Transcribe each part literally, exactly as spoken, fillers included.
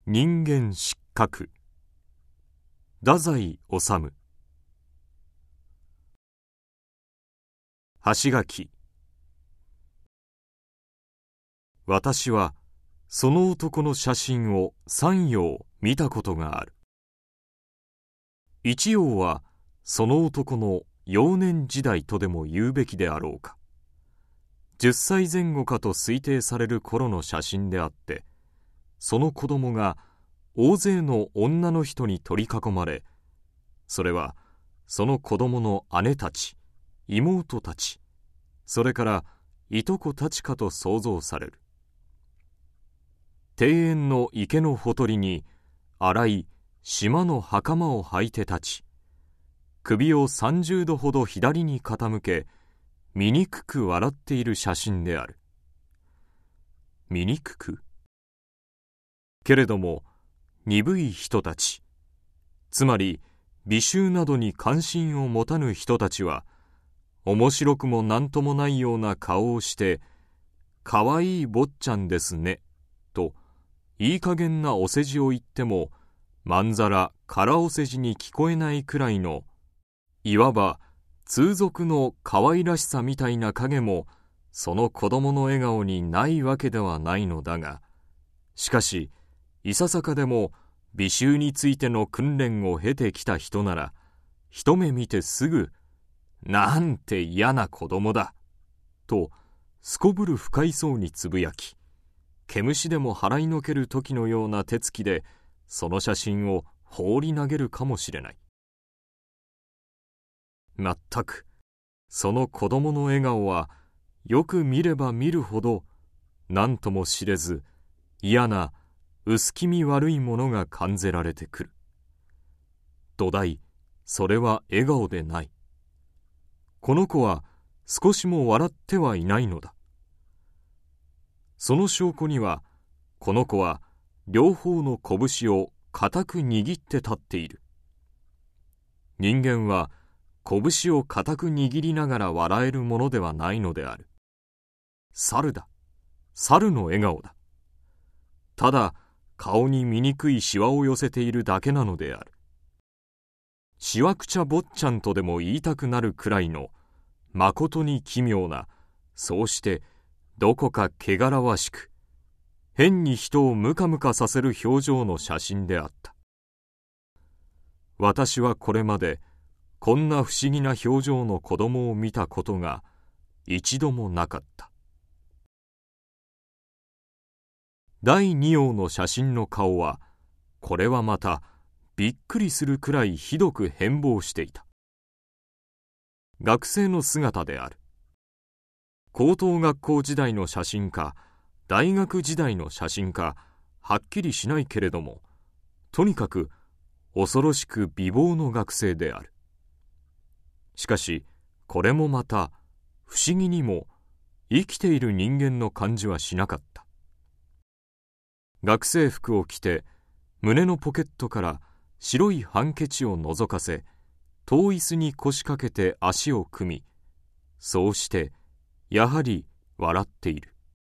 人間失格。太宰治。橋垣。私はその男の写真を三葉見たことがある。一葉はその男の幼年時代とでも言うべきであろうか。じゅっさいぜん後かと推定される頃の写真であって、その子供が大勢の女の人に取り囲まれ、それはその子供の姉たち、妹たち、それからいとこたちかと想像される。庭園の池のほとりに荒い縞の袴を履いて立ち、首をさんじゅうどほど左に傾け、醜く笑っている写真である。醜く？けれども鈍い人たち、つまり美醜などに関心を持たぬ人たちは、面白くもなんともないような顔をして、かわいい坊ちゃんですね、といい加減なお世辞を言っても、まんざら空お世辞に聞こえないくらいの、いわば通俗のかわいらしさみたいな影も、その子供の笑顔にないわけではないのだが、しかし、いささかでも美醜についての訓練を経てきた人なら、一目見てすぐ、なんて嫌な子供だ、とすこぶる不快そうにつぶやき、毛虫でも払いのける時のような手つきで、その写真を放り投げるかもしれない。まったく、その子供の笑顔は、よく見れば見るほど、何とも知れず、嫌な、薄気味悪いものが感じられてくる。土台、それは笑顔でない。この子は少しも笑ってはいないのだ。その証拠には、この子は両方の拳を固く握って立っている。人間は拳を固く握りながら笑えるものではないのである。猿だ。猿の笑顔だ。ただ、顔に醜いシワを寄せているだけなのである。しわくちゃ坊ちゃんとでも言いたくなるくらいの、まことに奇妙な、そうしてどこか汚らわしく、変に人をムカムカさせる表情の写真であった。私はこれまで、こんな不思議な表情の子供を見たことが一度もなかった。第二葉の写真の顔は、これはまたびっくりするくらいひどく変貌していた。学生の姿である。高等学校時代の写真か、大学時代の写真か、はっきりしないけれども、とにかく恐ろしく美貌の学生である。しかし、これもまた不思議にも生きている人間の感じはしなかった。学生服を着て、胸のポケットから白いハンケチを覗かせ、遠椅子に腰掛けて足を組み、そうしてやはり笑っている。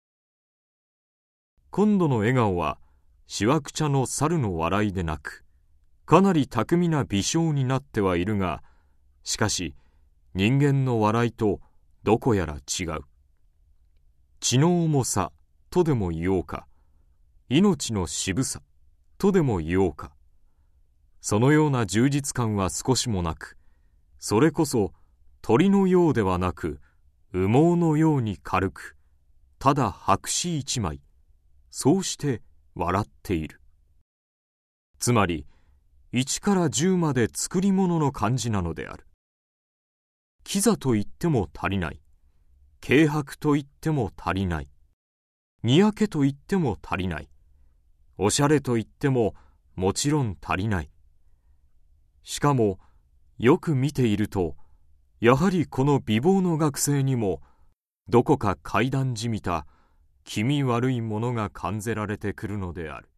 今度の笑顔はしわくちゃの猿の笑いでなく、かなり巧みな微笑になってはいるが、しかし人間の笑いとどこやら違う。血の重さとでも言おうか、命の渋さとでも言おうか、そのような充実感は少しもなく、それこそ鳥のようではなく、羽毛のように軽く、ただ白紙一枚、そうして笑っている。つまり、一から十まで作り物の感じなのである。キザと言っても足りない。軽薄と言っても足りない。にやけと言っても足りない。おしゃれと言ってももちろん足りない。しかも、よく見ていると、やはりこの美貌の学生にも、どこか怪談じみた気味悪いものが感じられてくるのである。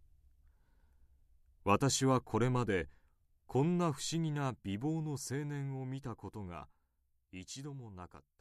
私はこれまで、こんな不思議な美貌の青年を見たことが一度もなかった。